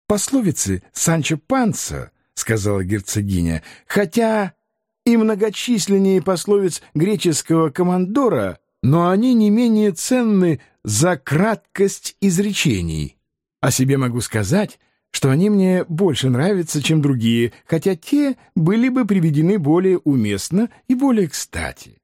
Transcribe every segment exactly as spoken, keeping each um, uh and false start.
пословицы Санчо Панса, — сказала герцогиня, — хотя и многочисленнее пословиц греческого командора, но они не менее ценны за краткость изречений. О себе могу сказать, что они мне больше нравятся, чем другие, хотя те были бы приведены более уместно и более кстати.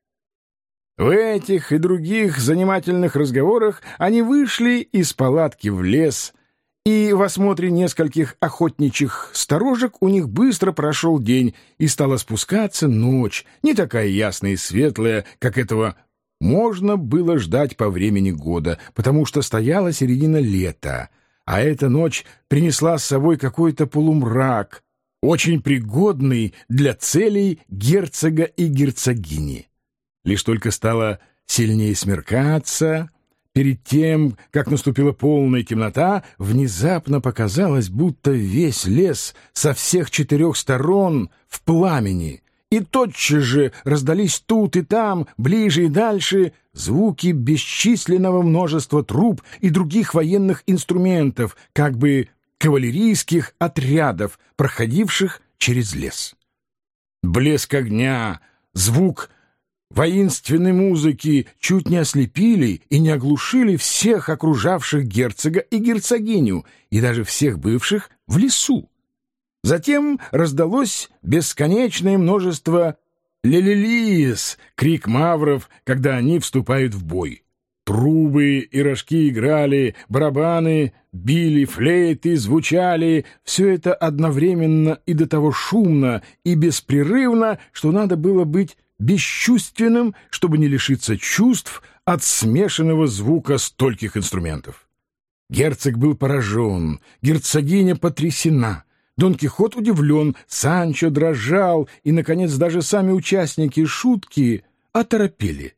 В этих и других занимательных разговорах они вышли из палатки в лес, и в осмотре нескольких охотничьих сторожек у них быстро прошел день, и стала спускаться ночь, не такая ясная и светлая, как этого можно было ждать по времени года, потому что стояла середина лета, а эта ночь принесла с собой какой-то полумрак, очень пригодный для целей герцога и герцогини. Лишь только стало сильнее смеркаться, перед тем, как наступила полная темнота, внезапно показалось, будто весь лес со всех четырех сторон в пламени, и тотчас же раздались тут и там, ближе и дальше, звуки бесчисленного множества труб и других военных инструментов, как бы кавалерийских отрядов, проходивших через лес. Блеск огня, звук воинственной музыки чуть не ослепили и не оглушили всех окружавших герцога и герцогиню, и даже всех бывших в лесу. Затем раздалось бесконечное множество «ле-ле-лис», крик мавров, когда они вступают в бой. Трубы и рожки играли, барабаны били, флейты звучали. Все это одновременно и до того шумно и беспрерывно, что надо было быть бесчувственным, чтобы не лишиться чувств от смешанного звука стольких инструментов. Герцог был поражен, герцогиня потрясена, Дон Кихот удивлен, Санчо дрожал, и, наконец, даже сами участники шутки оторопели.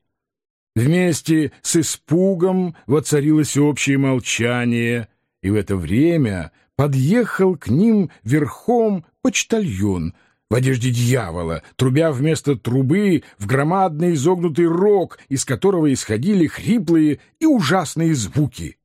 Вместе с испугом воцарилось общее молчание, и в это время подъехал к ним верхом почтальон в одежде дьявола, трубя вместо трубы в громадный изогнутый рог, из которого исходили хриплые и ужасные звуки.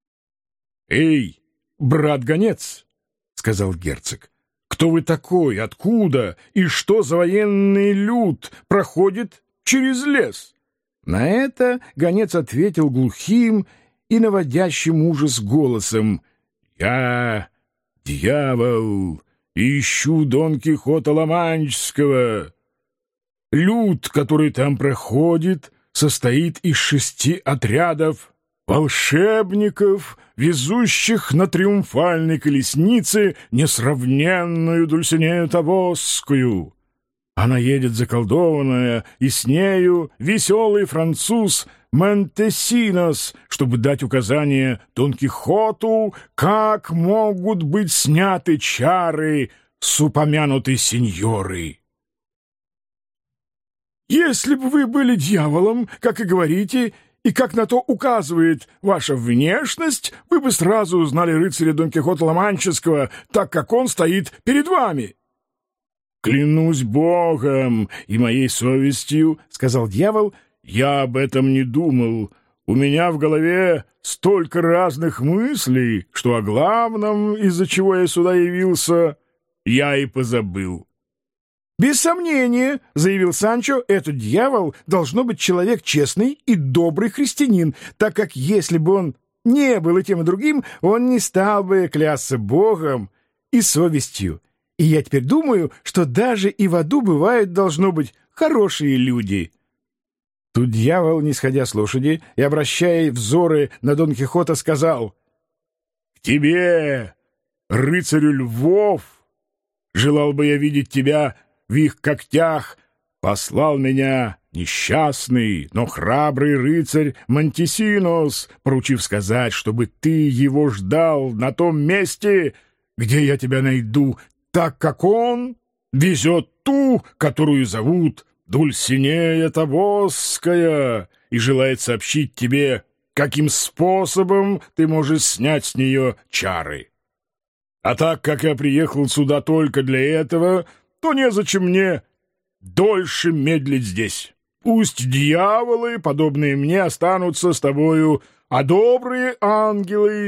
«Эй, брат-гонец!» — сказал герцог. «Кто вы такой? Откуда? И что за военный люд проходит через лес?» На это гонец ответил глухим и наводящим ужас голосом: «Я дьявол, ищу Дон Кихота Ла-Манческого. Люд, который там проходит, состоит из шести отрядов волшебников, везущих на триумфальной колеснице несравненную Дульсинею Тавосскую. Она едет заколдованная, и с нею веселый француз Монтесинос, чтобы дать указание Дон Кихоту, как могут быть сняты чары с упомянутой сеньоры. Если бы вы были дьяволом, как и говорите, и как на то указывает ваша внешность, вы бы сразу узнали рыцаря Дон Кихота Ла-Манческого, так как он стоит перед вами». «Клянусь Богом и моей совестью, — сказал дьявол, — я об этом не думал. У меня в голове столько разных мыслей, что о главном, из-за чего я сюда явился, я и позабыл». «Без сомнения, — заявил Санчо, — этот дьявол должно быть человек честный и добрый христианин, так как если бы он не был и тем и другим, он не стал бы клясться Богом и совестью. И я теперь думаю, что даже и в аду бывают, должно быть, хорошие люди». Тут дьявол, не сходя с лошади и обращая взоры на Дон Кихота, сказал: «К тебе, рыцарю львов, желал бы я видеть тебя в их когтях, послал меня несчастный, но храбрый рыцарь Монтесинос, поручив сказать, чтобы ты его ждал на том месте, где я тебя найду, так как он везет ту, которую зовут Дульсинея Тавосская, и желает сообщить тебе, каким способом ты можешь снять с нее чары. А так как я приехал сюда только для этого, то незачем мне дольше медлить здесь. Пусть дьяволы, подобные мне, останутся с тобою, а добрые ангелы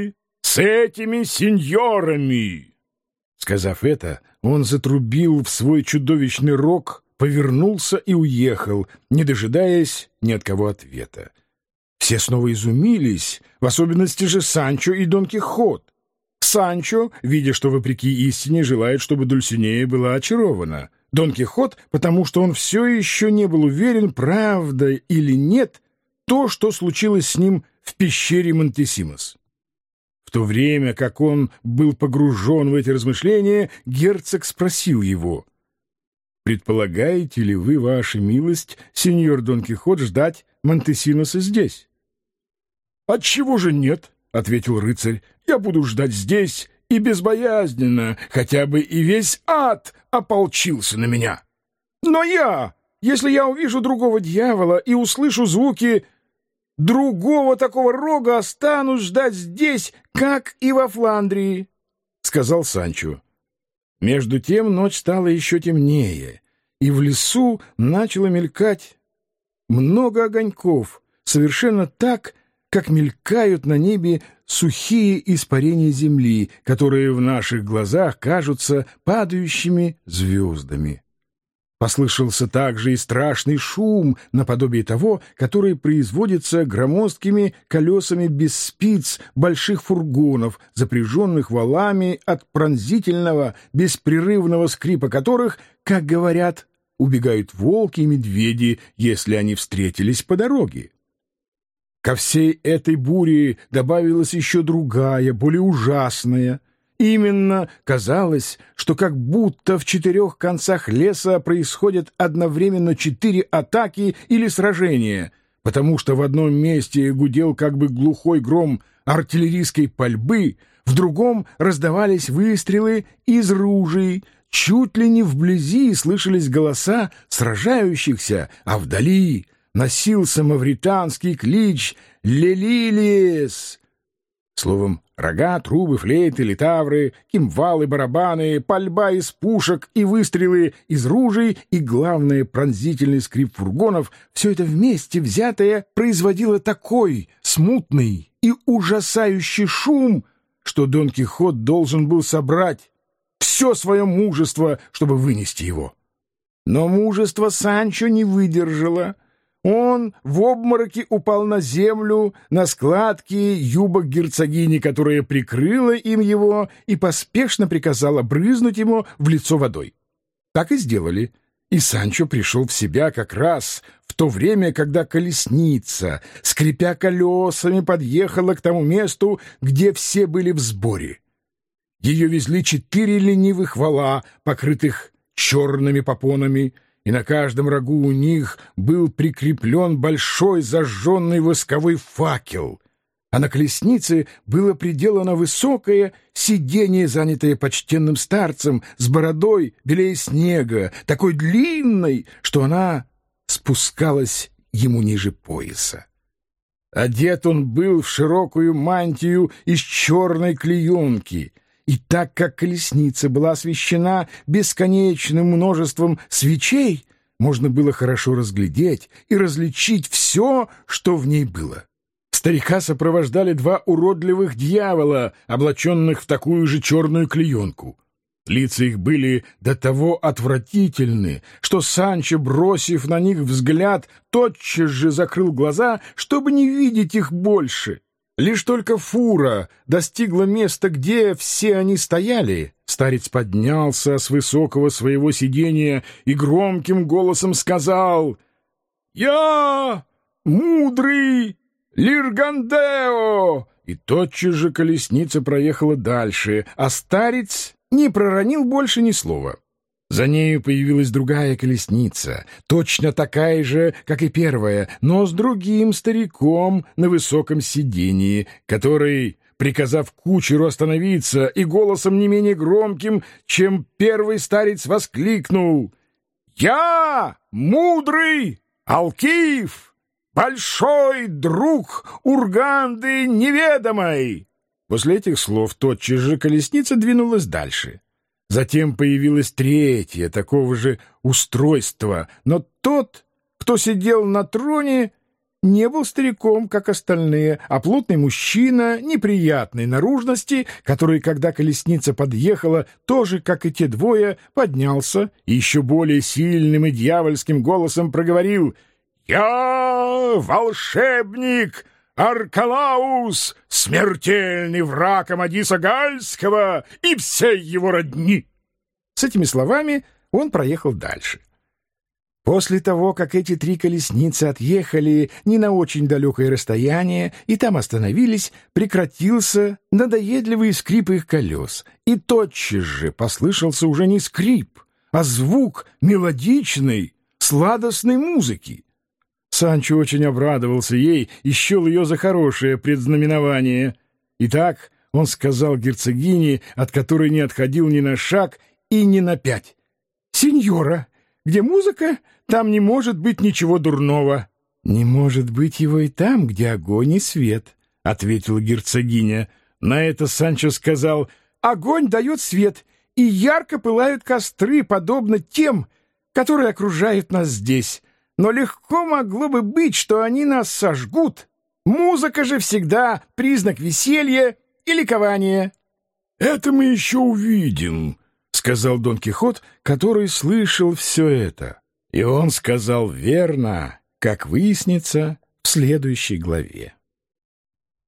с этими сеньорами!» Сказав это, он затрубил в свой чудовищный рог, повернулся и уехал, не дожидаясь ни от кого ответа. Все снова изумились, в особенности же Санчо и Дон Кихот. Санчо, видя, что вопреки истине желает, чтобы Дульсинея была очарована. Дон Кихот, потому что он все еще не был уверен, правда или нет, то, что случилось с ним в пещере Монтесимос. В то время, как он был погружен в эти размышления, герцог спросил его: «Предполагаете ли вы, ваша милость, сеньор Дон Кихот, ждать Монтесиноса здесь?» «Отчего же нет?» — ответил рыцарь. «Я буду ждать здесь и безбоязненно, хотя бы и весь ад ополчился на меня. Но я, если я увижу другого дьявола и услышу звуки другого такого рога, останусь ждать здесь, как и во Фландрии», — сказал Санчо. Между тем ночь стала еще темнее, и в лесу начало мелькать много огоньков, совершенно так, как мелькают на небе сухие испарения земли, которые в наших глазах кажутся падающими звездами. Послышался также и страшный шум, наподобие того, который производится громоздкими колесами без спиц больших фургонов, запряженных валами, от пронзительного, беспрерывного скрипа которых, как говорят, убегают волки и медведи, если они встретились по дороге. Ко всей этой буре добавилась еще другая, более ужасная. Именно казалось, что как будто в четырех концах леса происходят одновременно четыре атаки или сражения, потому что в одном месте гудел как бы глухой гром артиллерийской пальбы, в другом раздавались выстрелы из ружей, чуть ли не вблизи слышались голоса сражающихся, а вдали носился мавританский клич «Лелилиес». Словом, рога, трубы, флейты, литавры, кимвалы, барабаны, пальба из пушек и выстрелы из ружей и, главное, пронзительный скрип фургонов — все это вместе взятое производило такой смутный и ужасающий шум, что Дон Кихот должен был собрать все свое мужество, чтобы вынести его. Но мужество Санчо не выдержало. Он в обмороке упал на землю, на складки юбок герцогини, которая прикрыла им его и поспешно приказала брызнуть ему в лицо водой. Так и сделали, и Санчо пришел в себя как раз в то время, когда колесница, скрипя колесами, подъехала к тому месту, где все были в сборе. Ее везли четыре ленивых вала, покрытых черными попонами, и на каждом рогу у них был прикреплен большой зажженный восковой факел, а на колеснице было приделано высокое сиденье, занятое почтенным старцем с бородой белее снега, такой длинной, что она спускалась ему ниже пояса. Одет он был в широкую мантию из черной клеенки, и так как колесница была освещена бесконечным множеством свечей, можно было хорошо разглядеть и различить все, что в ней было. Старика сопровождали два уродливых дьявола, облаченных в такую же черную клеенку. Лица их были до того отвратительны, что Санчо, бросив на них взгляд, тотчас же закрыл глаза, чтобы не видеть их больше. Лишь только фура достигла места, где все они стояли, старец поднялся с высокого своего сидения и громким голосом сказал: «Я мудрый Лиргандео!» И тотчас же колесница проехала дальше, а старец не проронил больше ни слова. За нею появилась другая колесница, точно такая же, как и первая, но с другим стариком на высоком сидении, который, приказав кучеру остановиться и голосом не менее громким, чем первый, старец воскликнул: «Я мудрый Алкиф, большой друг Урганды неведомой!» После этих слов тотчас же колесница двинулась дальше. Затем появилась третья, такого же устройства, но тот, кто сидел на троне, не был стариком, как остальные, а плотный мужчина неприятной наружности, который, когда колесница подъехала, тоже, как и те двое, поднялся и еще более сильным и дьявольским голосом проговорил: «Я волшебник Аркалаус, смертельный враг Амадиса Гальского и всей его родни!» С этими словами он проехал дальше. После того, как эти три колесницы отъехали не на очень далекое расстояние и там остановились, прекратился надоедливый скрип их колес, и тотчас же послышался уже не скрип, а звук мелодичной, сладостной музыки. Санчо очень обрадовался ей и счел ее за хорошее предзнаменование. Итак, он сказал герцогине, от которой не отходил ни на шаг и ни на пять: «Сеньора, где музыка, там не может быть ничего дурного». «Не может быть его и там, где огонь и свет», — ответила герцогиня. На это Санчо сказал: «Огонь дает свет, и ярко пылают костры, подобно тем, которые окружают нас здесь. Но легко могло бы быть, что они нас сожгут. Музыка же всегда признак веселья и ликования». «Это мы еще увидим», — сказал Дон Кихот, который слышал все это. И он сказал верно, как выяснится в следующей главе.